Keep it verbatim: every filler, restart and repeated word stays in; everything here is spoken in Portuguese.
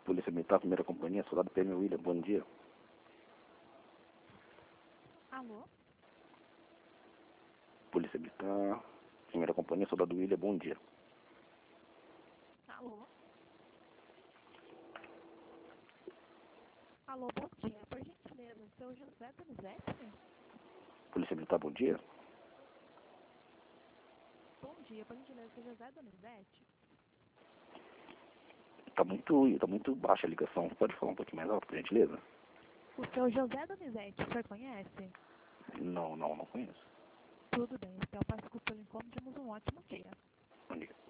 Polícia Militar, primeira companhia, soldado P M William, bom dia. Alô? Polícia Militar, primeira companhia, soldado William, bom dia. Alô? Alô, bom dia. Por gentileza, seu José Donizete? Polícia Militar, bom dia. Bom dia, por gentileza, seu José Donizete? Tá muito, tá muito baixa a ligação. Pode falar um pouquinho mais alto, por gentileza? O seu José Donizete, o senhor conhece? Não, não, não conheço. Tudo bem, então peço desculpa pelo incômodo, temos um ótimo dia. Bom dia.